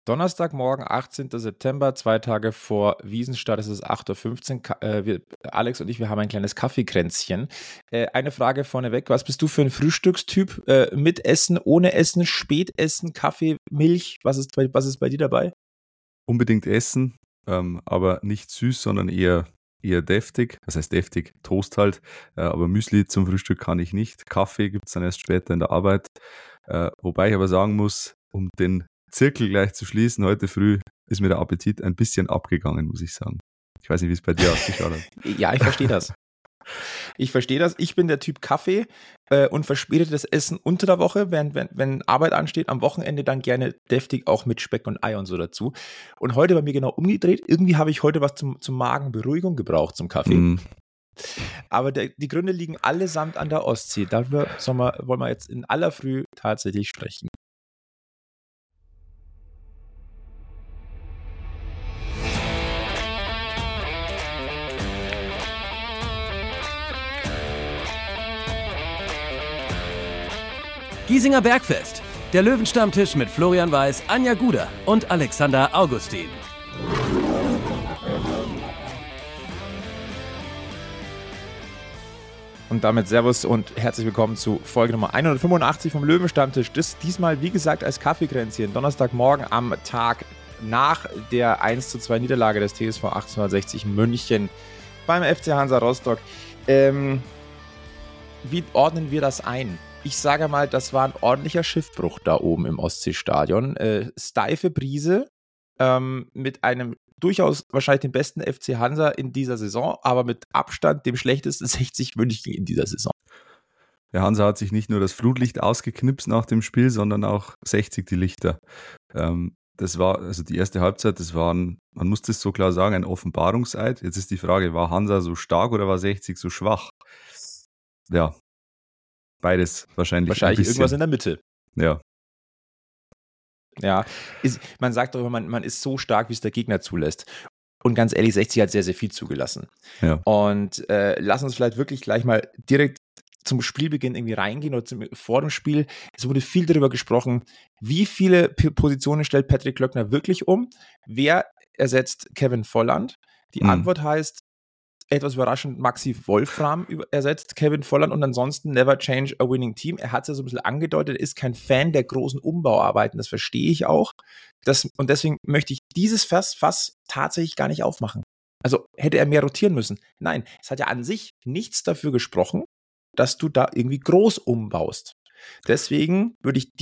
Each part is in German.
Donnerstagmorgen, 18. September, 2 Tage vor Wiesenstart, es ist 8:15 Uhr. Alex und ich, wir haben ein kleines Kaffeekränzchen. Eine Frage vorneweg, was bist du für ein Frühstückstyp? Mit Essen, ohne Essen, Spätessen, Kaffee, Milch? Was ist bei dir dabei? Unbedingt essen, aber nicht süß, sondern eher deftig. Das heißt deftig, Toast halt, aber Müsli zum Frühstück kann ich nicht. Kaffee gibt es dann erst später in der Arbeit. Wobei ich aber sagen muss, um den Zirkel gleich zu schließen, heute früh ist mir der Appetit ein bisschen abgegangen, muss ich sagen. Ich weiß nicht, wie es bei dir ausgeschaut hat. Ja, ich verstehe das. Ich bin der Typ Kaffee und verspätetes Essen unter der Woche, wenn Arbeit ansteht, am Wochenende dann gerne deftig auch mit Speck und Ei und so dazu. Und heute bei mir genau umgedreht. Irgendwie habe ich heute was zum Magenberuhigung gebraucht zum Kaffee. Aber die Gründe liegen allesamt an der Ostsee. Darüber wollen wir jetzt in aller Früh tatsächlich sprechen. Giesinger Bergfest, der Löwenstammtisch mit Florian Weiß, Anja Guder und Alexander Augustin. Und damit Servus und herzlich willkommen zu Folge Nummer 185 vom Löwenstammtisch. Das diesmal, wie gesagt, als Kaffeekränzchen. Donnerstagmorgen am Tag nach der 1:2 Niederlage des TSV 1860 München beim FC Hansa Rostock. Wie ordnen wir das ein? Ich sage mal, das war ein ordentlicher Schiffbruch da oben im Ostseestadion. Steife Brise mit einem durchaus wahrscheinlich den besten FC Hansa in dieser Saison, aber mit Abstand dem schlechtesten 60 München in dieser Saison. Der Hansa hat sich nicht nur das Flutlicht ausgeknipst nach dem Spiel, sondern auch 60 die Lichter. Das war, also die erste Halbzeit, man muss das so klar sagen, ein Offenbarungseid. Jetzt ist die Frage, war Hansa so stark oder war 60 so schwach? Ja, beides wahrscheinlich irgendwas in der Mitte. Ja. Ja, man sagt doch immer, man ist so stark, wie es der Gegner zulässt. Und ganz ehrlich, 60 hat sehr, sehr viel zugelassen. Ja. Und lass uns vielleicht wirklich gleich mal direkt zum Spielbeginn irgendwie reingehen oder vor dem Spiel. Es wurde viel darüber gesprochen, wie viele Positionen stellt Patrick Klöckner wirklich um? Wer ersetzt Kevin Volland? Die Antwort heißt, etwas überraschend, Maxi Wolfram ersetzt Kevin Volland und ansonsten never change a winning team. Er hat es ja so ein bisschen angedeutet, er ist kein Fan der großen Umbauarbeiten, das verstehe ich auch. Und deswegen möchte ich dieses Fass tatsächlich gar nicht aufmachen. Also hätte er mehr rotieren müssen. Nein, es hat ja an sich nichts dafür gesprochen, dass du da irgendwie groß umbaust. Deswegen würde ich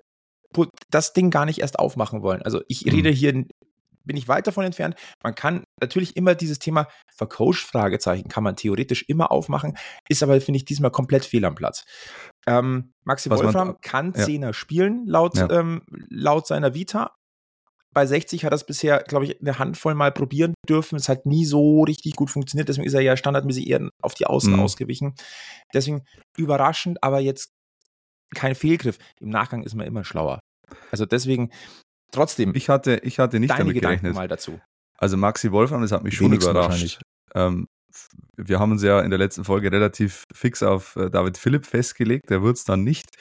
das Ding gar nicht erst aufmachen wollen. Also ich rede hier, bin ich weit davon entfernt. Man kann natürlich immer dieses Thema Vercoach-Fragezeichen kann man theoretisch immer aufmachen, ist aber, finde ich, diesmal komplett fehl am Platz. Maxi Wolfram kann Zehner spielen, laut seiner Vita. Bei 60 hat er es bisher, glaube ich, eine Handvoll Mal probieren dürfen. Es hat nie so richtig gut funktioniert, deswegen ist er ja standardmäßig eher auf die Außen ausgewichen. Deswegen überraschend, aber jetzt kein Fehlgriff. Im Nachgang ist man immer schlauer. Also deswegen trotzdem. Ich hatte nicht damit gerechnet. Mal dazu. Also Maxi Wolfram, das hat mich schon überrascht. Wir haben uns ja in der letzten Folge relativ fix auf David Philipp festgelegt. Der wurde es dann nicht.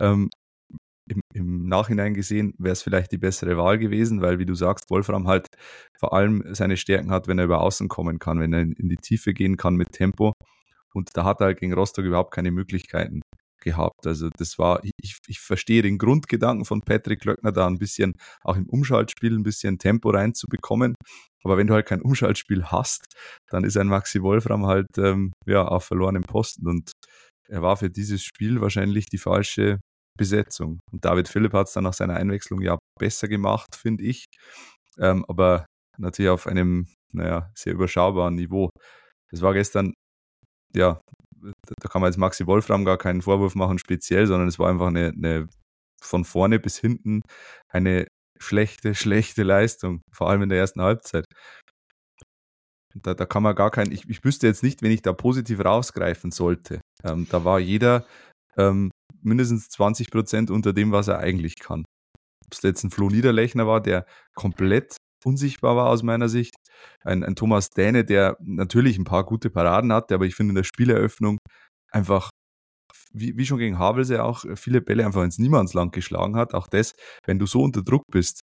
Im Nachhinein gesehen wäre es vielleicht die bessere Wahl gewesen, weil, wie du sagst, Wolfram halt vor allem seine Stärken hat, wenn er über Außen kommen kann, wenn er in die Tiefe gehen kann mit Tempo. Und da hat er halt gegen Rostock überhaupt keine Möglichkeiten gehabt. Also das war, ich verstehe den Grundgedanken von Patrick Klöckner, da ein bisschen auch im Umschaltspiel ein bisschen Tempo reinzubekommen. Aber wenn du halt kein Umschaltspiel hast, dann ist ein Maxi Wolfram halt auf verlorenem Posten. Und er war für dieses Spiel wahrscheinlich die falsche Besetzung. Und David Philipp hat es dann nach seiner Einwechslung ja besser gemacht, finde ich. Aber natürlich auf einem, sehr überschaubaren Niveau. Das war gestern, da kann man jetzt Maxi Wolfram gar keinen Vorwurf machen speziell, sondern es war einfach eine von vorne bis hinten eine schlechte Leistung, vor allem in der ersten Halbzeit. Da kann man gar keinen, ich wüsste jetzt nicht, wenn ich da positiv rausgreifen sollte. Da war jeder mindestens 20% unter dem, was er eigentlich kann. Ob es jetzt ein Flo Niederlechner war, der komplett unsichtbar war aus meiner Sicht. Ein Thomas Däne, der natürlich ein paar gute Paraden hatte, aber ich finde in der Spieleröffnung einfach, wie schon gegen Havelse auch, viele Bälle einfach ins Niemandsland geschlagen hat. Auch das, wenn du so unter Druck bist,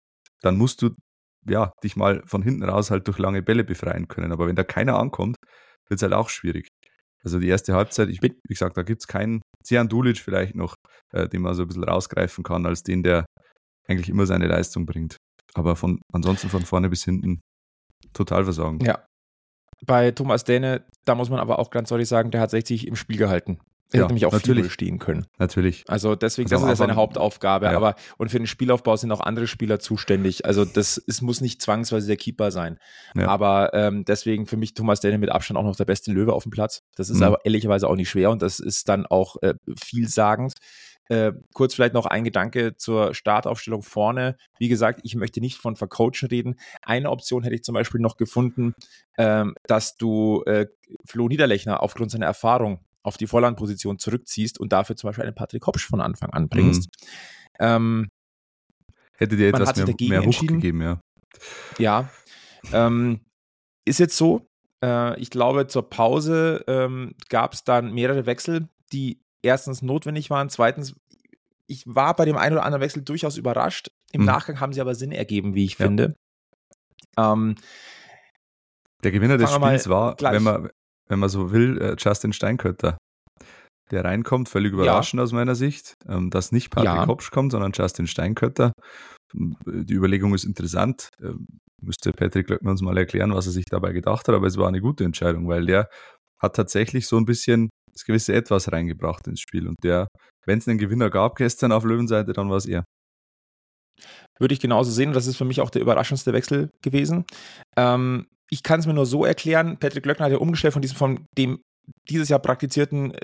dann musst du dich mal von hinten raus halt durch lange Bälle befreien können. Aber wenn da keiner ankommt, wird es halt auch schwierig. Also die erste Halbzeit, wie gesagt, da gibt es keinen, Dejan Dulic vielleicht noch, den man so ein bisschen rausgreifen kann, als den, der eigentlich immer seine Leistung bringt. Aber ansonsten von vorne bis hinten total versagen. Ja. Bei Thomas Däne, da muss man aber auch ganz deutlich sagen, der hat 60 im Spiel gehalten. Er hätte nämlich auch 4-0 stehen können. Natürlich. Also deswegen, das ist ja seine Hauptaufgabe. Ja. Und für den Spielaufbau sind auch andere Spieler zuständig. Also es muss nicht zwangsweise der Keeper sein. Ja. Aber deswegen für mich Thomas Däne mit Abstand auch noch der beste Löwe auf dem Platz. Das ist aber ehrlicherweise auch nicht schwer und das ist dann auch vielsagend. Kurz vielleicht noch ein Gedanke zur Startaufstellung vorne. Wie gesagt, ich möchte nicht von Vercoachen reden. Eine Option hätte ich zum Beispiel noch gefunden, dass du Flo Niederlechner aufgrund seiner Erfahrung auf die Vorlandposition zurückziehst und dafür zum Beispiel einen Patrick Hopsch von Anfang an bringst. Hätte dir etwas mehr Wucht gegeben, ja. Ja, ist jetzt so. Ich glaube, zur Pause gab es dann mehrere Wechsel, die erstens notwendig waren, zweitens, ich war bei dem einen oder anderen Wechsel durchaus überrascht. Im Nachgang haben sie aber Sinn ergeben, wie ich finde. Der Gewinner des Spiels war, wenn man so will, Justin Steinkötter, der reinkommt, völlig überraschend aus meiner Sicht, dass nicht Patrick Hopsch kommt, sondern Justin Steinkötter. Die Überlegung ist interessant. Müsste Patrick Glöckner uns mal erklären, was er sich dabei gedacht hat, aber es war eine gute Entscheidung, weil der hat tatsächlich so ein bisschen das gewisse Etwas reingebracht ins Spiel und wenn es einen Gewinner gab gestern auf Löwenseite, dann war es er. Würde ich genauso sehen und das ist für mich auch der überraschendste Wechsel gewesen. Ich kann es mir nur so erklären, Patrick Glöckner hat ja umgestellt von dem dieses Jahr praktizierten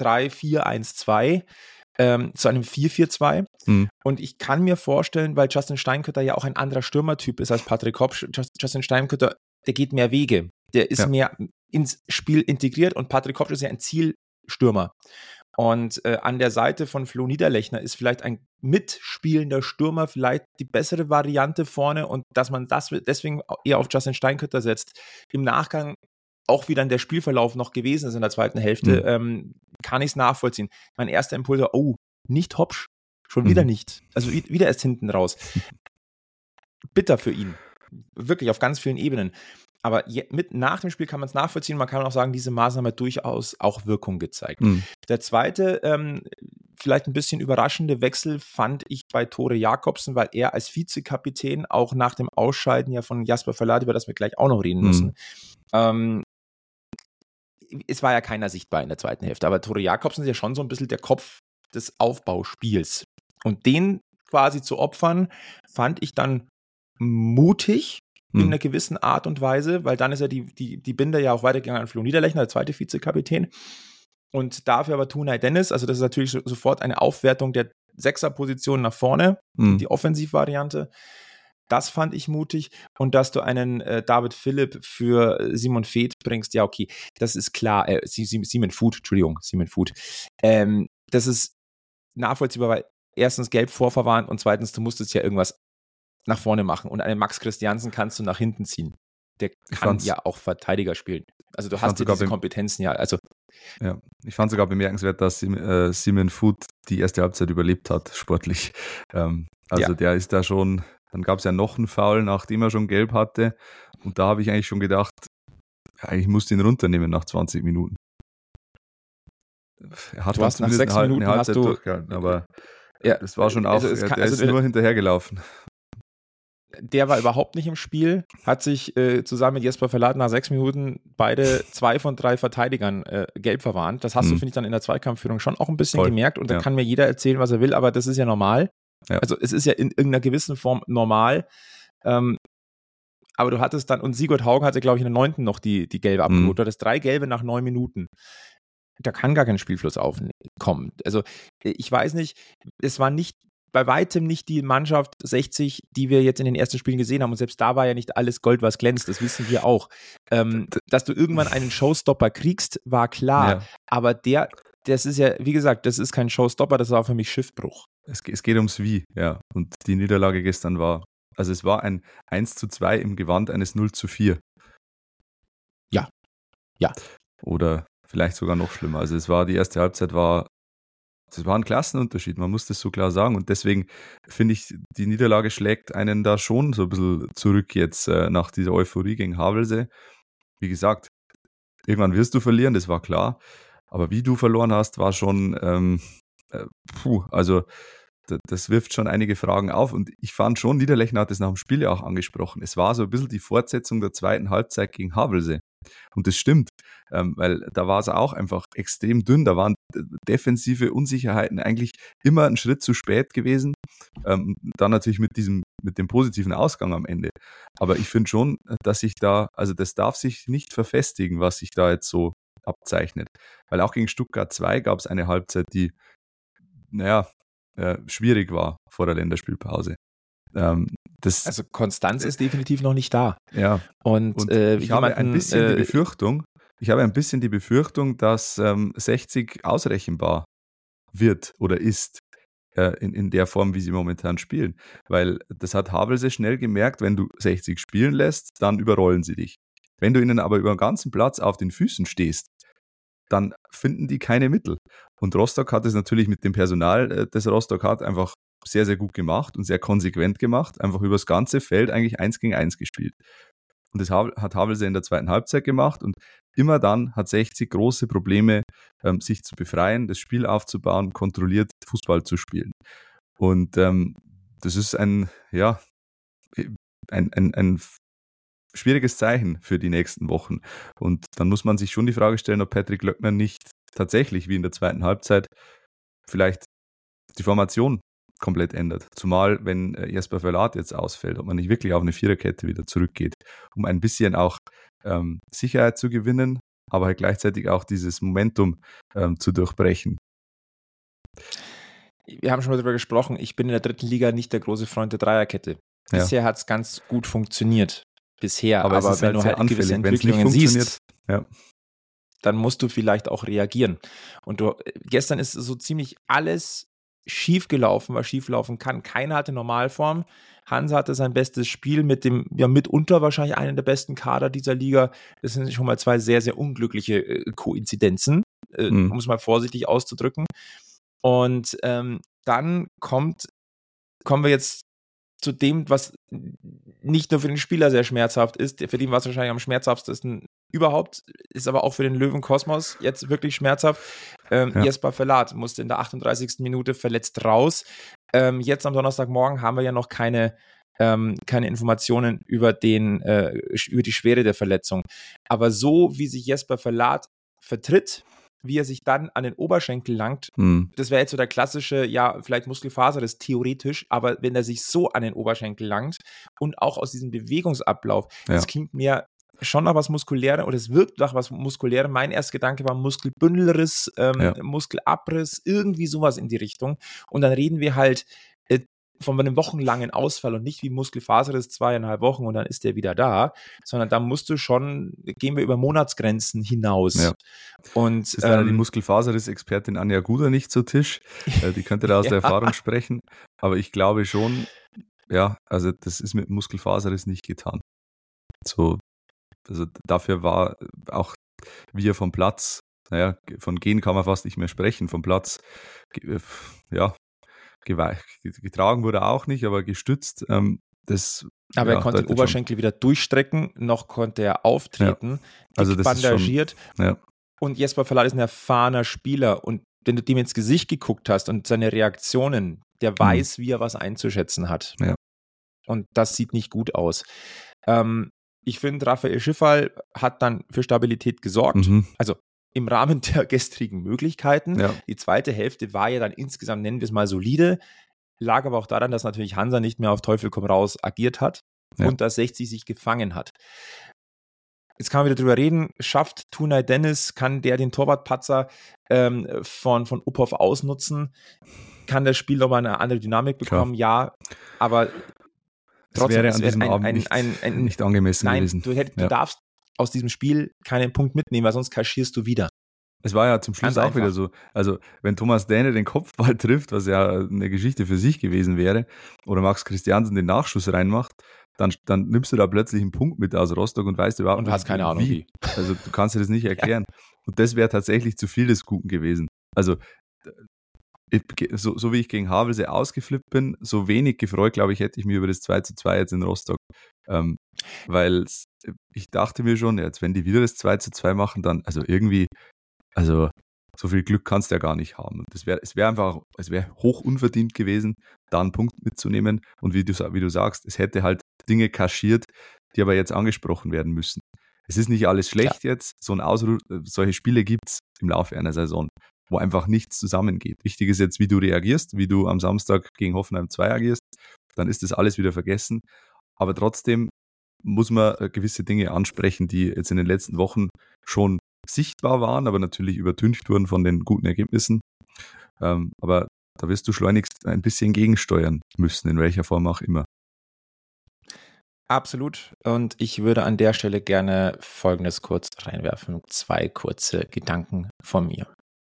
3-4-1-2 zu einem 4-4-2 und ich kann mir vorstellen, weil Justin Steinkötter ja auch ein anderer Stürmertyp ist als Patrick Hopsch, Justin Steinkötter, der geht mehr Wege, der ist mehr ins Spiel integriert und Patrick Hopsch ist ja ein Zielstürmer. Und an der Seite von Flo Niederlechner ist vielleicht ein mitspielender Stürmer vielleicht die bessere Variante vorne und dass man das deswegen eher auf Justin Steinkötter setzt. Im Nachgang auch wieder in der Spielverlauf noch gewesen ist in der zweiten Hälfte, kann ich es nachvollziehen. Mein erster Impuls war, nicht Hopsch, schon wieder nicht. Also wieder erst hinten raus. Bitter für ihn. Wirklich auf ganz vielen Ebenen. Aber nach dem Spiel kann man es nachvollziehen. Man kann auch sagen, diese Maßnahme hat durchaus auch Wirkung gezeigt. Der zweite, vielleicht ein bisschen überraschende Wechsel fand ich bei Tore Jakobsen, weil er als Vizekapitän auch nach dem Ausscheiden ja von Jasper Verlat, über das wir gleich auch noch reden müssen, es war ja keiner sichtbar in der zweiten Hälfte, aber Tore Jakobsen ist ja schon so ein bisschen der Kopf des Aufbauspiels. Und den quasi zu opfern, fand ich dann mutig in einer gewissen Art und Weise, weil dann ist ja die Binde ja auch weitergegangen an Flo Niederlechner, der zweite Vizekapitän. Und dafür aber Tunay Dennis, also das ist natürlich sofort eine Aufwertung der Sechserposition nach vorne, die Offensivvariante. Das fand ich mutig. Und dass du einen David Philipp für Simon Voet bringst, ja okay, das ist klar. Simon Voet. Das ist nachvollziehbar, weil erstens gelb vorverwarnt und zweitens, du musstest ja irgendwas nach vorne machen. Und einen Max Christiansen kannst du nach hinten ziehen. Der kann ja auch Verteidiger spielen. Also du hast ja diese Kompetenzen ja. Also ja, ich fand sogar bemerkenswert, dass Simon Voet die erste Halbzeit überlebt hat, sportlich. Der ist da schon, dann gab es ja noch einen Foul, nachdem er schon gelb hatte. Und da habe ich eigentlich schon gedacht, ich muss ihn runternehmen nach 20 Minuten. Er hat nach 6 Minuten eine Halbzeit durchgehalten, aber das war schon auch, er ist nur hinterhergelaufen. Der war überhaupt nicht im Spiel, hat sich zusammen mit Jesper Verlat nach 6 Minuten beide 2 von 3 Verteidigern gelb verwarnt. Das hast du, finde ich, dann in der Zweikampfführung schon auch ein bisschen gemerkt und da kann mir jeder erzählen, was er will, aber das ist ja normal. Ja. Also es ist ja in irgendeiner gewissen Form normal. Aber du hattest dann, und Sigurd Haugen hatte, glaube ich, in der 9. noch die gelbe abgeholt. Du hattest 3 gelbe nach 9 Minuten. Da kann gar kein Spielfluss aufkommen. Also ich weiß nicht, es war nicht bei weitem nicht die Mannschaft 60, die wir jetzt in den ersten Spielen gesehen haben. Und selbst da war ja nicht alles Gold, was glänzt. Das wissen wir auch. Dass du irgendwann einen Showstopper kriegst, war klar. Ja. Aber das ist ja, wie gesagt, das ist kein Showstopper, das war für mich Schiffbruch. Es geht ums Wie, ja. Und die Niederlage gestern war, also es war ein 1:2 im Gewand eines 0:4. Ja. Oder vielleicht sogar noch schlimmer. Also die erste Halbzeit war das war ein Klassenunterschied, man muss das so klar sagen. Und deswegen finde ich, die Niederlage schlägt einen da schon so ein bisschen zurück jetzt nach dieser Euphorie gegen Havelse. Wie gesagt, irgendwann wirst du verlieren, das war klar. Aber wie du verloren hast, war schon, also das wirft schon einige Fragen auf. Und ich fand schon, Niederlechner hat es nach dem Spiel ja auch angesprochen. Es war so ein bisschen die Fortsetzung der zweiten Halbzeit gegen Havelse. Und das stimmt, weil da war es auch einfach extrem dünn. Da waren defensive Unsicherheiten eigentlich immer einen Schritt zu spät gewesen. Dann natürlich mit dem positiven Ausgang am Ende. Aber ich finde schon, dass sich da, also das darf sich nicht verfestigen, was sich da jetzt so abzeichnet. Weil auch gegen Stuttgart 2 gab es eine Halbzeit, die, schwierig war vor der Länderspielpause. Also Konstanz ist definitiv noch nicht da. Ja. Und ich habe ein bisschen die Befürchtung, dass 60 ausrechenbar wird oder ist in der Form, wie sie momentan spielen. Weil das hat Havelse schnell gemerkt, wenn du 60 spielen lässt, dann überrollen sie dich. Wenn du ihnen aber über den ganzen Platz auf den Füßen stehst, dann finden die keine Mittel. Und Rostock hat es natürlich mit dem Personal, das Rostock hat, einfach sehr, sehr gut gemacht und sehr konsequent gemacht, einfach übers ganze Feld eigentlich 1 gegen 1 gespielt. Und das hat Havelse in der zweiten Halbzeit gemacht und immer dann hat 60 große Probleme, sich zu befreien, das Spiel aufzubauen, kontrolliert Fußball zu spielen. Und das ist ein schwieriges Zeichen für die nächsten Wochen. Und dann muss man sich schon die Frage stellen, ob Patrick Löckner nicht tatsächlich wie in der zweiten Halbzeit vielleicht die Formation komplett ändert. Zumal, wenn Jesper Verlat jetzt ausfällt, ob man nicht wirklich auf eine Viererkette wieder zurückgeht, um ein bisschen auch Sicherheit zu gewinnen, aber halt gleichzeitig auch dieses Momentum zu durchbrechen. Wir haben schon mal darüber gesprochen, ich bin in der dritten Liga nicht der große Freund der Dreierkette. Bisher hat es ganz gut funktioniert. Bisher, aber wenn du halt gewisse Entwicklungen siehst, dann musst du vielleicht auch reagieren. Und gestern ist so ziemlich alles schief gelaufen, was schief laufen kann. Keiner hatte Normalform. Hansa hatte sein bestes Spiel mit dem, mitunter wahrscheinlich einen der besten Kader dieser Liga. Das sind schon mal 2 sehr, sehr unglückliche Koinzidenzen, um es mal vorsichtig auszudrücken. Und dann kommen wir jetzt zu dem, was nicht nur für den Spieler sehr schmerzhaft ist, für den war es wahrscheinlich am schmerzhaftesten überhaupt, ist aber auch für den Löwenkosmos jetzt wirklich schmerzhaft. Jesper Verlat musste in der 38. Minute verletzt raus. Jetzt am Donnerstagmorgen haben wir ja noch keine Informationen über die Schwere der Verletzung. Aber so, wie sich Jesper Verlat vertritt, wie er sich dann an den Oberschenkel langt, das wäre jetzt so der klassische, vielleicht Muskelfaserriss theoretisch, aber wenn er sich so an den Oberschenkel langt und auch aus diesem Bewegungsablauf, das klingt mir schon nach was Muskuläres oder es wirkt nach was Muskuläres. Mein erster Gedanke war Muskelbündelriss, Muskelabriss, irgendwie sowas in die Richtung. Und dann reden wir halt von einem wochenlangen Ausfall und nicht wie Muskelfaserriss 2,5 Wochen und dann ist der wieder da, sondern da gehen wir über Monatsgrenzen hinaus. Ja. Und das ist leider die Muskelfaserriss-Expertin Anja Guder nicht zu Tisch. Die könnte da aus der Erfahrung sprechen. Aber ich glaube schon, also das ist mit Muskelfaserriss nicht getan. Also dafür war auch, wie er vom Platz, von gehen kann man fast nicht mehr sprechen, vom Platz, getragen wurde er auch nicht, aber gestützt. Aber er konnte den Oberschenkel wieder durchstrecken, noch konnte er auftreten, also das bandagiert. Ist schon, Und Jesper Verlat ist ein erfahrener Spieler und wenn du dem ins Gesicht geguckt hast und seine Reaktionen, der weiß, wie er was einzuschätzen hat. Ja. Und das sieht nicht gut aus. Ich finde, Raphael Schiffal hat dann für Stabilität gesorgt. Also im Rahmen der gestrigen Möglichkeiten. Ja. Die zweite Hälfte war ja dann insgesamt, nennen wir es mal, solide. Lag aber auch daran, dass natürlich Hansa nicht mehr auf Teufel komm raus agiert hat und dass 60 sich gefangen hat. Jetzt kann man wieder drüber reden, schafft Tunay Dennis, kann der den Torwartpatzer von Uphoff ausnutzen? Kann das Spiel nochmal eine andere Dynamik bekommen? Klar. Ja, aber trotzdem wäre an diesem Abend nicht angemessen gewesen. Du darfst aus diesem Spiel keinen Punkt mitnehmen, weil sonst kaschierst du wieder. Es war ja zum Schluss auch wieder so, also wenn Thomas Dähne den Kopfball trifft, was ja eine Geschichte für sich gewesen wäre, oder Max Christiansen den Nachschuss reinmacht, dann nimmst du da plötzlich einen Punkt mit aus Rostock und weißt überhaupt nicht, hast keine Ahnung wie. Also du kannst dir das nicht erklären. Und das wäre tatsächlich zu viel des Guten gewesen. Also so wie ich gegen Havelse ausgeflippt bin, so wenig gefreut, glaube ich, hätte ich mich über das 2:2 jetzt in Rostock. Weil ich dachte mir schon, jetzt wenn die wieder das 2:2 machen, dann, also irgendwie, also so viel Glück kannst du ja gar nicht haben. Und es wäre hoch unverdient gewesen, da einen Punkt mitzunehmen. Und wie du sagst, es hätte halt Dinge kaschiert, die aber jetzt angesprochen werden müssen. Es ist nicht alles schlecht jetzt. Solche Spiele gibt es im Laufe einer Saison, wo einfach nichts zusammengeht. Wichtig ist jetzt, wie du reagierst, wie du am Samstag gegen Hoffenheim 2 agierst. Dann ist das alles wieder vergessen. Aber trotzdem muss man gewisse Dinge ansprechen, die jetzt in den letzten Wochen schon sichtbar waren, aber natürlich übertüncht wurden von den guten Ergebnissen. Aber da wirst du schleunigst ein bisschen gegensteuern müssen, in welcher Form auch immer. Absolut. Und ich würde an der Stelle gerne Folgendes kurz reinwerfen. 2 kurze Gedanken von mir.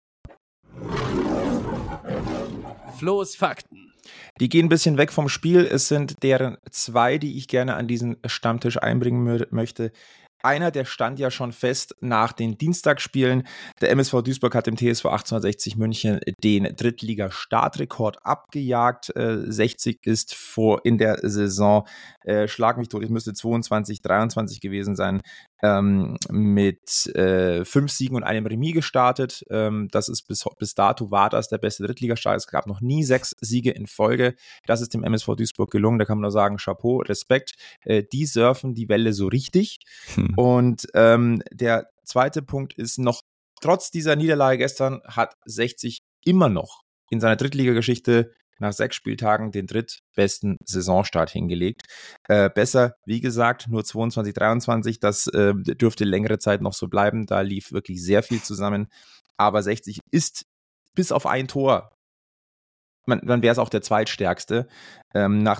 Flo's Fakten. Die gehen ein bisschen weg vom Spiel. Es sind deren 2, die ich gerne an diesen Stammtisch einbringen möchte. Einer, der stand ja schon fest nach den Dienstagsspielen. Der MSV Duisburg hat dem TSV 1860 München den Drittliga-Startrekord abgejagt. 60 ist in der Saison, schlag mich tot, es müsste 22, 23 gewesen sein, mit 5 Siegen und einem Remis gestartet. Das ist bis dato war das der beste Drittligastart. Es gab noch nie 6 Siege in Folge. Das ist dem MSV Duisburg gelungen. Da kann man nur sagen, Chapeau, Respekt. Die surfen die Welle so richtig. Und der zweite Punkt ist noch, trotz dieser Niederlage gestern hat 60 immer noch in seiner Drittligageschichte nach 6 Spieltagen den drittbesten Saisonstart hingelegt. Besser, wie gesagt, nur 22, 23, das dürfte längere Zeit noch so bleiben. Da lief wirklich sehr viel zusammen. Aber 60 ist bis auf ein Tor, dann wäre es auch der zweitstärkste. Nach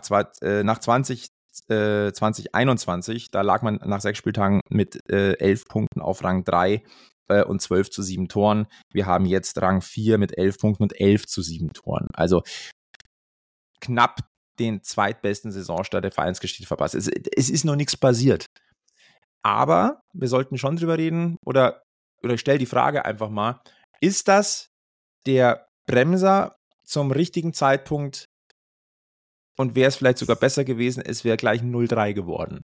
2021, da lag man nach 6 Spieltagen mit 11 Punkten auf Rang 3 und 12:7 Toren. Wir haben jetzt Rang 4 mit 11 Punkten und 11:7 Toren. Also knapp den zweitbesten Saisonstart der Vereinsgeschichte verpasst. Es ist noch nichts passiert. Aber wir sollten schon drüber reden, oder ich stelle die Frage einfach mal, ist das der Bremser zum richtigen Zeitpunkt? Und wäre es vielleicht sogar besser gewesen, es wäre gleich 0:3 geworden.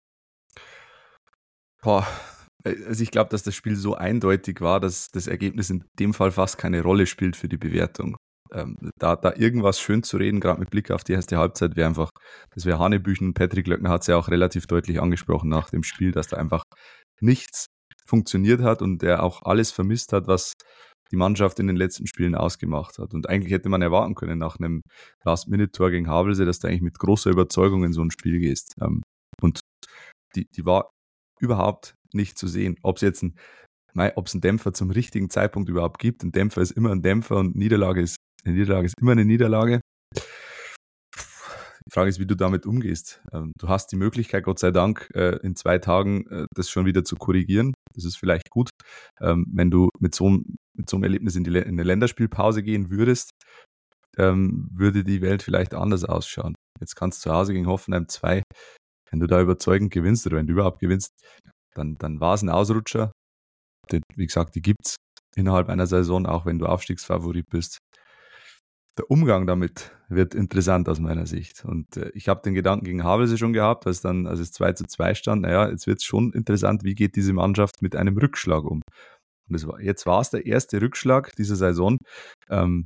Also ich glaube, dass das Spiel so eindeutig war, dass das Ergebnis in dem Fall fast keine Rolle spielt für die Bewertung. Da irgendwas schön zu reden, gerade mit Blick auf die erste Halbzeit, das wäre Hanebüchen. Patrick Löckner hat es ja auch relativ deutlich angesprochen nach dem Spiel, dass da einfach nichts funktioniert hat und er auch alles vermisst hat, was die Mannschaft in den letzten Spielen ausgemacht hat. Und eigentlich hätte man erwarten können nach einem Last-Minute-Tor gegen Havelse, dass du eigentlich mit großer Überzeugung in so ein Spiel gehst. Und die war überhaupt nicht zu sehen. Ob es einen Dämpfer zum richtigen Zeitpunkt überhaupt gibt. Ein Dämpfer ist immer ein Dämpfer und eine Niederlage ist immer eine Niederlage. Die Frage ist, wie du damit umgehst. Du hast die Möglichkeit, Gott sei Dank, in 2 Tagen das schon wieder zu korrigieren. Das ist vielleicht gut. Wenn du mit so einem Erlebnis in eine Länderspielpause gehen würdest, würde die Welt vielleicht anders ausschauen. Jetzt kannst du zu Hause gegen Hoffenheim 2, wenn du da überzeugend gewinnst oder wenn du überhaupt gewinnst, dann war es ein Ausrutscher. Wie gesagt, die gibt es innerhalb einer Saison, auch wenn du Aufstiegsfavorit bist. Der Umgang damit wird interessant aus meiner Sicht. Und ich habe den Gedanken gegen Havelse schon gehabt, als es 2:2 stand, jetzt wird es schon interessant, wie geht diese Mannschaft mit einem Rückschlag um. Und jetzt war es der erste Rückschlag dieser Saison. Und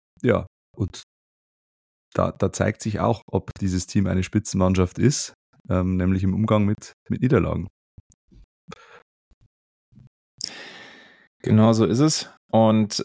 da zeigt sich auch, ob dieses Team eine Spitzenmannschaft ist, nämlich im Umgang mit Niederlagen. Genau so ist es. Und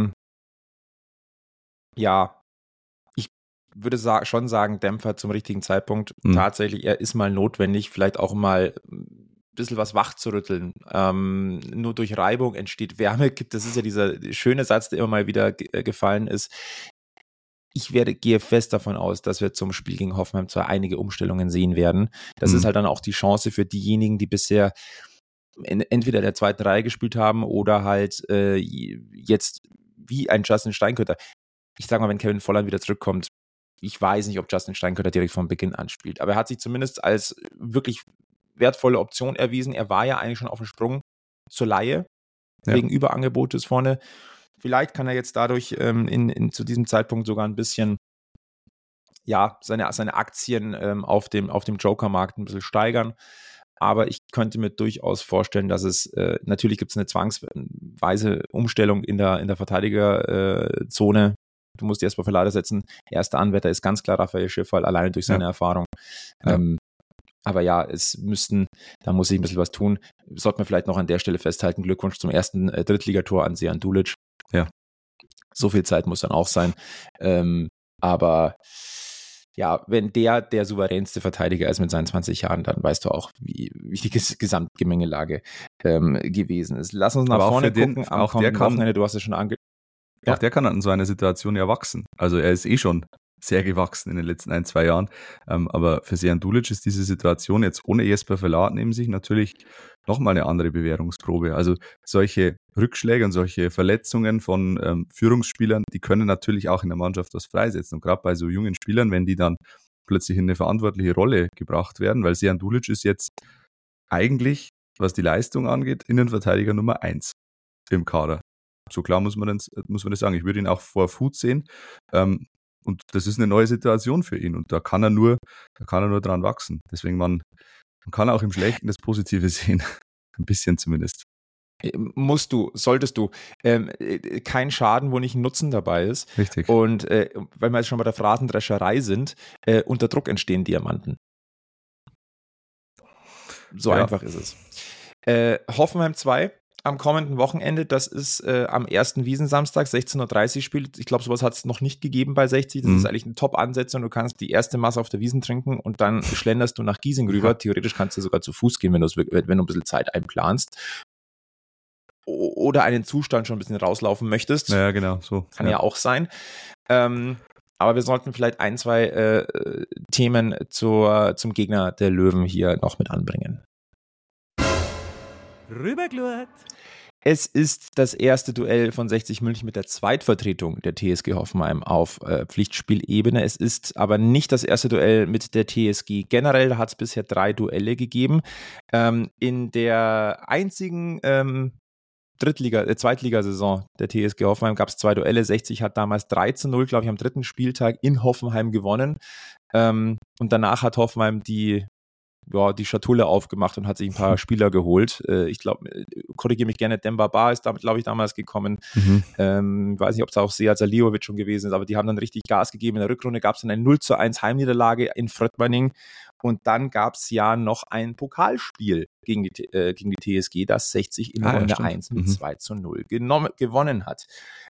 ich würde schon sagen, Dämpfer zum richtigen Zeitpunkt. Tatsächlich, er ist mal notwendig, vielleicht auch mal ein bisschen was wach zu rütteln. Nur durch Reibung entsteht Wärme. Das ist ja dieser schöne Satz, der immer mal wieder gefallen ist. Ich gehe fest davon aus, dass wir zum Spiel gegen Hoffenheim zwar einige Umstellungen sehen werden. Das ist halt dann auch die Chance für diejenigen, die bisher entweder der zweiten Reihe gespielt haben oder halt jetzt wie ein Justin Steinkötter. Ich sage mal, wenn Kevin Volland wieder zurückkommt, ich weiß nicht, ob Justin Steinkötter direkt von Beginn an spielt, aber er hat sich zumindest als wirklich wertvolle Option erwiesen. Er war ja eigentlich schon auf dem Sprung zur Leihe, wegen Überangebotes vorne. Vielleicht kann er jetzt dadurch zu diesem Zeitpunkt sogar ein bisschen seine Aktien auf dem Joker-Markt ein bisschen steigern. Aber ich könnte mir durchaus vorstellen, dass es, natürlich gibt es eine zwangsweise Umstellung in der Verteidigerzone. Du musst die erstmal für Lader setzen. Erster Anwärter ist ganz klar Raphael Schiffal, alleine durch seine Erfahrung. Ja. Aber ja, da muss ich ein bisschen was tun. Sollte man vielleicht noch an der Stelle festhalten, Glückwunsch zum ersten Drittligator an Sejan Dulic. Ja. So viel Zeit muss dann auch sein. Aber ja, wenn der souveränste Verteidiger ist mit seinen 20 Jahren, dann weißt du auch, wie die Gesamtgemengelage gewesen ist. Lass uns nach vorne gucken. Auch der kann, Wochenende, du hast es schon Auch der kann an so einer Situation ja wachsen. Also er ist schon sehr gewachsen in den letzten 1-2 Jahren. Aber für Sejan Dulic ist diese Situation jetzt ohne Jesper Verlat neben sich natürlich nochmal eine andere Bewährungsprobe. Also solche Rückschläge und solche Verletzungen von Führungsspielern, die können natürlich auch in der Mannschaft was freisetzen. Und gerade bei so jungen Spielern, wenn die dann plötzlich in eine verantwortliche Rolle gebracht werden, weil Sejan Dulic ist jetzt eigentlich, was die Leistung angeht, Innenverteidiger Nummer 1 im Kader. So klar muss man das sagen. Ich würde ihn auch vor Fuß sehen. Und das ist eine neue Situation für ihn. Und da kann er nur dran wachsen. Deswegen, man kann auch im Schlechten das Positive sehen. Ein bisschen zumindest. Solltest du. Kein Schaden, wo nicht ein Nutzen dabei ist. Richtig. Und weil wir jetzt schon bei der Phrasendrescherei sind, unter Druck entstehen Diamanten. So einfach ist es. Hoffenheim 2 am kommenden Wochenende, das ist am ersten Wiesensamstag, 16:30 Uhr Spiel. Ich glaube, sowas hat es noch nicht gegeben bei 60. Das ist eigentlich eine Top-Ansetzung. Du kannst die erste Masse auf der Wiesn trinken und dann schlenderst du nach Giesing rüber. Theoretisch kannst du sogar zu Fuß gehen, wenn du ein bisschen Zeit einplanst. Oder einen Zustand schon ein bisschen rauslaufen möchtest. Ja, genau. So. Kann ja auch sein. Aber wir sollten vielleicht 1-2 Themen zum Gegner der Löwen hier noch mit anbringen. Rüberglurt. Es ist das erste Duell von 60 München mit der Zweitvertretung der TSG Hoffenheim auf Pflichtspielebene. Es ist aber nicht das erste Duell mit der TSG. Generell hat es bisher 3 Duelle gegeben. In der einzigen Zweitligasaison der TSG Hoffenheim gab es 2 Duelle. 60 hat damals 3:0, glaube ich, am 3. Spieltag in Hoffenheim gewonnen. Und danach hat Hoffenheim die Schatulle aufgemacht und hat sich ein paar Spieler geholt. Ich glaube, korrigiere mich gerne, Demba Ba ist damit, glaube ich, damals gekommen. Weiß nicht, ob es auch Sead Salihovic schon gewesen ist, aber die haben dann richtig Gas gegeben. In der Rückrunde gab es dann eine 0:1 Heimniederlage in Fröttmanning und dann gab es ja noch ein Pokalspiel gegen die TSG, das 60 in Runde 1 mit 2:0 gewonnen hat.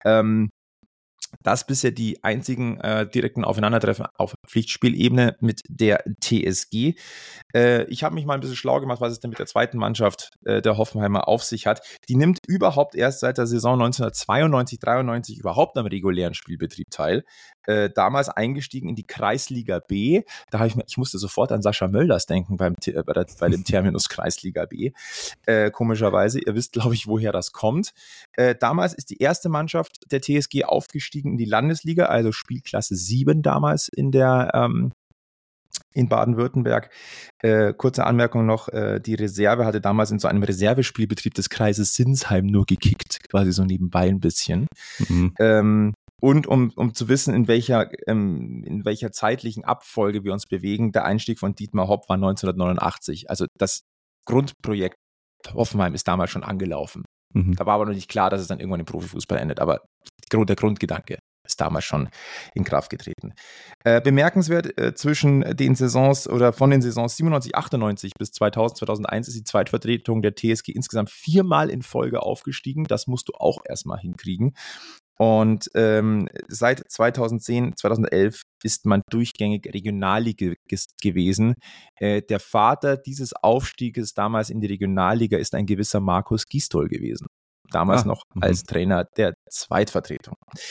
Das bisher die einzigen direkten Aufeinandertreffen auf Pflichtspielebene mit der TSG. Ich habe mich mal ein bisschen schlau gemacht, was es denn mit der zweiten Mannschaft der Hoffenheimer auf sich hat. Die nimmt überhaupt erst seit der Saison 1992/93 überhaupt am regulären Spielbetrieb teil. Damals eingestiegen in die Kreisliga B. Ich musste sofort an Sascha Mölders denken bei dem Terminus Kreisliga B. Komischerweise, ihr wisst, glaube ich, woher das kommt. Damals ist die erste Mannschaft der TSG aufgestiegen in die Landesliga, also Spielklasse 7 damals in Baden-Württemberg. Kurze Anmerkung noch, die Reserve hatte damals in so einem Reservespielbetrieb des Kreises Sinsheim nur gekickt, quasi so nebenbei ein bisschen. Und um zu wissen, in welcher zeitlichen Abfolge wir uns bewegen, der Einstieg von Dietmar Hopp war 1989. Also das Grundprojekt Hoffenheim ist damals schon angelaufen. Da war aber noch nicht klar, dass es dann irgendwann im Profifußball endet, aber der Grundgedanke ist damals schon in Kraft getreten. Bemerkenswert zwischen den Saisons oder von den Saisons 97, 98 bis 2000, 2001 ist die Zweitvertretung der TSG insgesamt 4-mal in Folge aufgestiegen. Das musst du auch erstmal hinkriegen. Und seit 2010, 2011 ist man durchgängig Regionalligist gewesen. Der Vater dieses Aufstieges damals in die Regionalliga ist ein gewisser Markus Gisdol gewesen. Damals noch als Trainer der Zweitvertretung.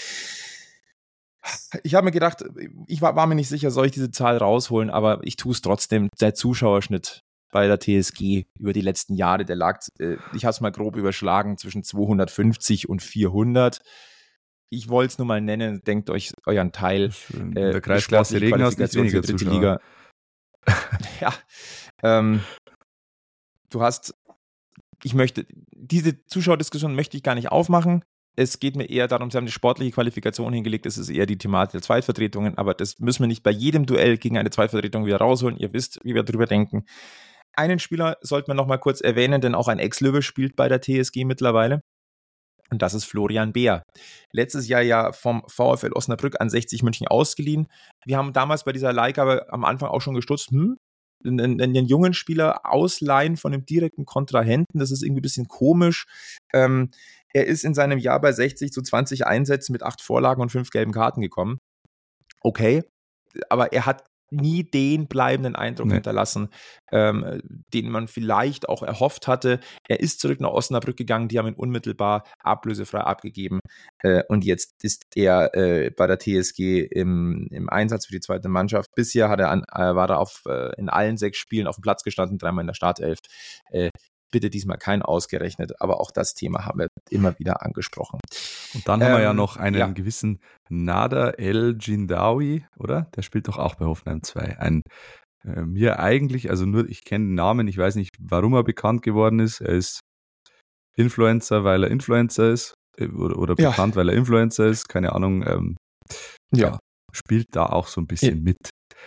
Ich habe mir gedacht, ich war mir nicht sicher, soll ich diese Zahl rausholen, aber ich tue es trotzdem. Der Zuschauerschnitt bei der TSG über die letzten Jahre, der lag, ich habe es mal grob überschlagen, zwischen 250 und 400. Ich wollte es nur mal nennen, denkt euch euren Teil. Der Kreisklasse Regen hast nicht weniger Zuschauer. Ja, diese Zuschauerdiskussion möchte ich gar nicht aufmachen. Es geht mir eher darum, sie haben eine sportliche Qualifikation hingelegt, es ist eher die Thematik der Zweitvertretungen, aber das müssen wir nicht bei jedem Duell gegen eine Zweitvertretung wieder rausholen. Ihr wisst, wie wir darüber denken. Einen Spieler sollten wir noch mal kurz erwähnen, denn auch ein Ex-Löwe spielt bei der TSG mittlerweile. Und das ist Florian Beer. Letztes Jahr ja vom VfL Osnabrück an 60 München ausgeliehen. Wir haben damals bei dieser Leihgabe am Anfang auch schon gestutzt, einen jungen Spieler ausleihen von einem direkten Kontrahenten, das ist irgendwie ein bisschen komisch. Er ist in seinem Jahr bei 60 zu 20 Einsätzen mit 8 Vorlagen und 5 gelben Karten gekommen. Okay, aber er hat nie den bleibenden Eindruck hinterlassen, den man vielleicht auch erhofft hatte. Er ist zurück nach Osnabrück gegangen, die haben ihn unmittelbar ablösefrei abgegeben und jetzt ist er bei der TSG im Einsatz für die zweite Mannschaft. Bisher war er in allen 6 Spielen auf dem Platz gestanden, 3-mal in der Startelf. Bitte diesmal kein ausgerechnet, aber auch das Thema haben wir immer wieder angesprochen. Und dann haben wir ja noch einen gewissen Nader El Jindawi, oder? Der spielt doch auch bei Hoffenheim 2. Mir eigentlich, also nur, ich kenne den Namen, ich weiß nicht, warum er bekannt geworden ist. Er ist Influencer, weil er Influencer ist, oder bekannt, weil er Influencer ist, keine Ahnung. Spielt da auch so ein bisschen mit.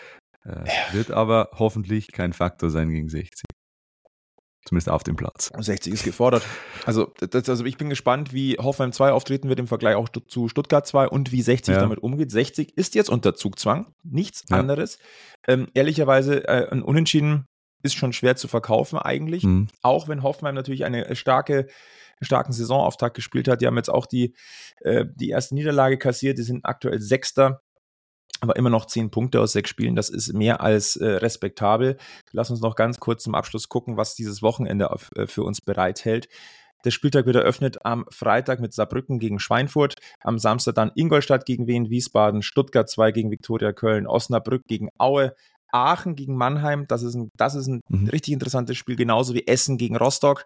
Wird aber hoffentlich kein Faktor sein gegen 60. Zumindest auf dem Platz. 60 ist gefordert. Also ich bin gespannt, wie Hoffenheim 2 auftreten wird im Vergleich auch zu Stuttgart 2 und wie 60 damit umgeht. 60 ist jetzt unter Zugzwang, nichts anderes. Ehrlicherweise, ein Unentschieden ist schon schwer zu verkaufen eigentlich. Auch wenn Hoffenheim natürlich einen starken Saisonauftakt gespielt hat. Die haben jetzt auch die erste Niederlage kassiert. Die sind aktuell Sechster. Aber immer noch 10 Punkte aus 6 Spielen, das ist mehr als respektabel. Lass uns noch ganz kurz zum Abschluss gucken, was dieses Wochenende für uns bereithält. Der Spieltag wird eröffnet am Freitag mit Saarbrücken gegen Schweinfurt, am Samstag dann Ingolstadt gegen Wien Wiesbaden, Stuttgart 2 gegen Viktoria Köln, Osnabrück gegen Aue, Aachen gegen Mannheim, das ist ein richtig interessantes Spiel, genauso wie Essen gegen Rostock.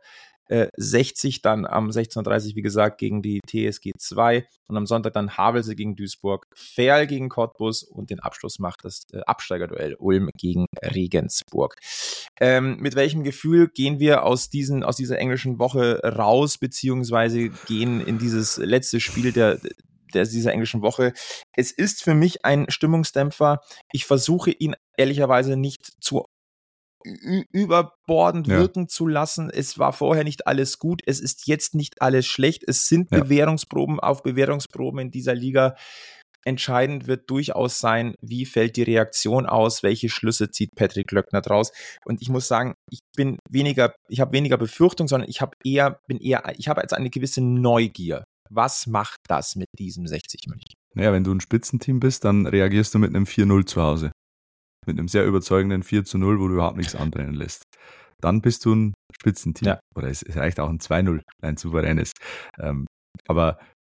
60 dann am 16:30 Uhr, wie gesagt, gegen die TSG 2 und am Sonntag dann Havelse gegen Duisburg, Verl gegen Cottbus und den Abschluss macht das Absteigerduell Ulm gegen Regensburg. Mit welchem Gefühl gehen wir aus dieser englischen Woche raus, beziehungsweise gehen in dieses letzte Spiel dieser englischen Woche? Es ist für mich ein Stimmungsdämpfer. Ich versuche ihn ehrlicherweise nicht zu überbordend wirken zu lassen. Es war vorher nicht alles gut, es ist jetzt nicht alles schlecht. Es sind Bewährungsproben auf Bewährungsproben in dieser Liga. Entscheidend wird durchaus sein, wie fällt die Reaktion aus, welche Schlüsse zieht Patrick Löckner draus. Und ich muss sagen, ich habe weniger Befürchtung, sondern ich habe jetzt eine gewisse Neugier. Was macht das mit diesem 60 München? Naja, wenn du ein Spitzenteam bist, dann reagierst du mit einem 4-0 zu Hause. Mit einem sehr überzeugenden 4-0, wo du überhaupt nichts anbrennen lässt. Dann bist du ein Spitzenteam. Ja. Oder es reicht auch ein 2-0, ein souveränes. Aber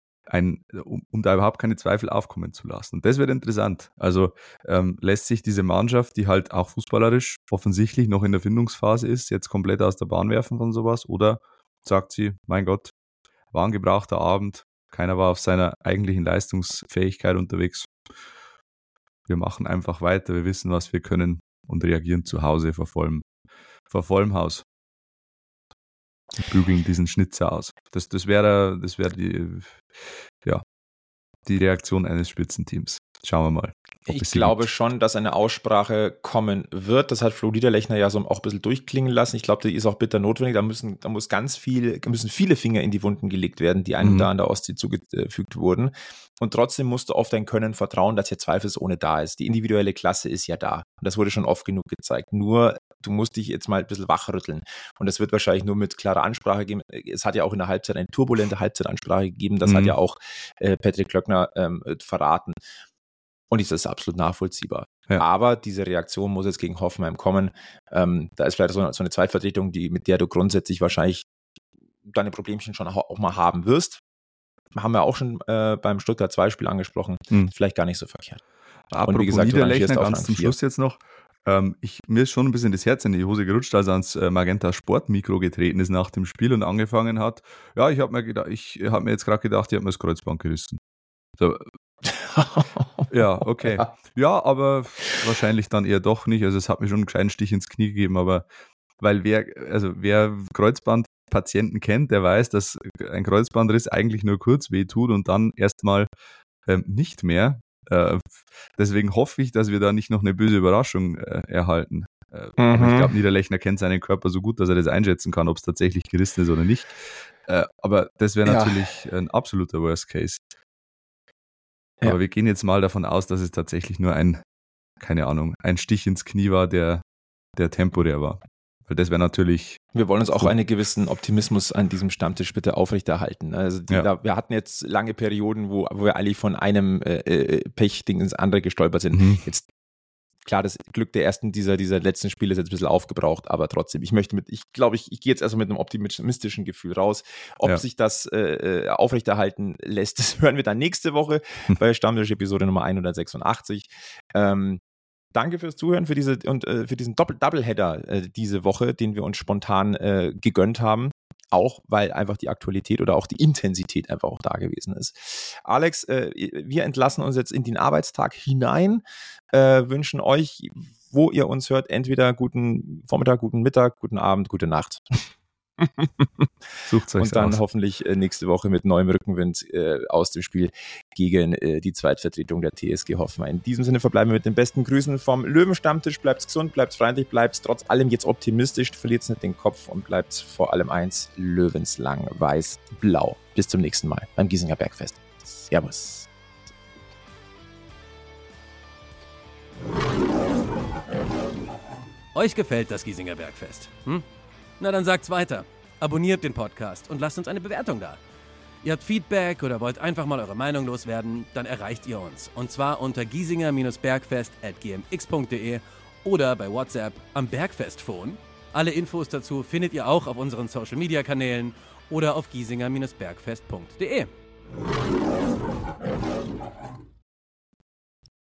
um da überhaupt keine Zweifel aufkommen zu lassen. Und das wird interessant. Also lässt sich diese Mannschaft, die halt auch fußballerisch offensichtlich noch in der Findungsphase ist, jetzt komplett aus der Bahn werfen von sowas? Oder sagt sie, mein Gott, war ein gebrauchter Abend, keiner war auf seiner eigentlichen Leistungsfähigkeit unterwegs. Wir machen einfach weiter, wir wissen, was wir können und reagieren zu Hause vor vollem Haus. Und bügeln diesen Schnitzer aus. Das wäre die Reaktion eines Spitzenteams. Schauen wir mal. Ich glaube schon, dass eine Aussprache kommen wird. Das hat Flo Niederlechner ja so auch ein bisschen durchklingen lassen. Ich glaube, die ist auch bitter notwendig. Da müssen viele Finger in die Wunden gelegt werden, die einem da an der Ostsee zugefügt wurden. Und trotzdem musst du auf dein Können vertrauen, dass hier zweifelsohne da ist. Die individuelle Klasse ist ja da. Und das wurde schon oft genug gezeigt. Nur, du musst dich jetzt mal ein bisschen wachrütteln. Und das wird wahrscheinlich nur mit klarer Ansprache geben. Es hat ja auch in der Halbzeit eine turbulente Halbzeitansprache gegeben. Das hat ja auch Patrick Löckner verraten. Und das ist absolut nachvollziehbar. Ja. Aber diese Reaktion muss jetzt gegen Hoffenheim kommen. Da ist vielleicht so eine Zweitvertretung, mit der du grundsätzlich wahrscheinlich deine Problemchen schon auch mal haben wirst. Haben wir auch schon beim Stuttgart 2-Spiel angesprochen. Vielleicht gar nicht so verkehrt. Apropos und wie gesagt, Niederlechner, ganz zum Schluss jetzt noch. Mir ist schon ein bisschen das Herz in die Hose gerutscht, als er ans Magenta Sportmikro getreten ist nach dem Spiel und angefangen hat. Ja, ich habe mir jetzt gerade gedacht, ich habe mir das Kreuzband gerissen. So. Ja, okay. Ja, aber wahrscheinlich dann eher doch nicht. Also es hat mir schon einen kleinen Stich ins Knie gegeben, aber weil wer Kreuzband Patienten kennt, der weiß, dass ein Kreuzbandriss eigentlich nur kurz wehtut und dann erstmal nicht mehr. Deswegen hoffe ich, dass wir da nicht noch eine böse Überraschung erhalten. Aber ich glaube, Niederlechner kennt seinen Körper so gut, dass er das einschätzen kann, ob es tatsächlich gerissen ist oder nicht. Aber das wäre natürlich ein absoluter Worst Case. Aber wir gehen jetzt mal davon aus, dass es tatsächlich nur ein Stich ins Knie war, der temporär war. Weil das wäre natürlich... Wir wollen uns auch einen gewissen Optimismus an diesem Stammtisch bitte aufrechterhalten. Also wir hatten jetzt lange Perioden, wo wir eigentlich von einem Pechding ins andere gestolpert sind. Jetzt klar, das Glück der ersten dieser letzten Spiele ist jetzt ein bisschen aufgebraucht, aber trotzdem, ich gehe jetzt erstmal mit einem optimistischen Gefühl raus. Ob sich das aufrechterhalten lässt, das hören wir dann nächste Woche bei Stammtisch-Episode Nummer 186. Danke fürs Zuhören, für diesen Doubleheader diese Woche, den wir uns spontan gegönnt haben. Auch, weil einfach die Aktualität oder auch die Intensität einfach auch da gewesen ist. Alex, wir entlassen uns jetzt in den Arbeitstag hinein, wünschen euch, wo ihr uns hört, entweder guten Vormittag, guten Mittag, guten Abend, gute Nacht. Sucht's euch und dann aus. hoffentlich nächste Woche mit neuem Rückenwind aus dem Spiel gegen die Zweitvertretung der TSG Hoffenheim. In diesem Sinne verbleiben wir mit den besten Grüßen vom Löwenstammtisch. Bleibt's gesund, bleibt's freundlich, bleibt's trotz allem jetzt optimistisch, verliert's nicht den Kopf und bleibt's vor allem eins, löwenslang weiß-blau. Bis zum nächsten Mal beim Giesinger Bergfest. Servus. Euch gefällt das Giesinger Bergfest? Na dann sagt's weiter. Abonniert den Podcast und lasst uns eine Bewertung da. Ihr habt Feedback oder wollt einfach mal eure Meinung loswerden, dann erreicht ihr uns. Und zwar unter giesinger-bergfest@gmx.de oder bei WhatsApp am Bergfestphone. Alle Infos dazu findet ihr auch auf unseren Social-Media-Kanälen oder auf giesinger-bergfest.de.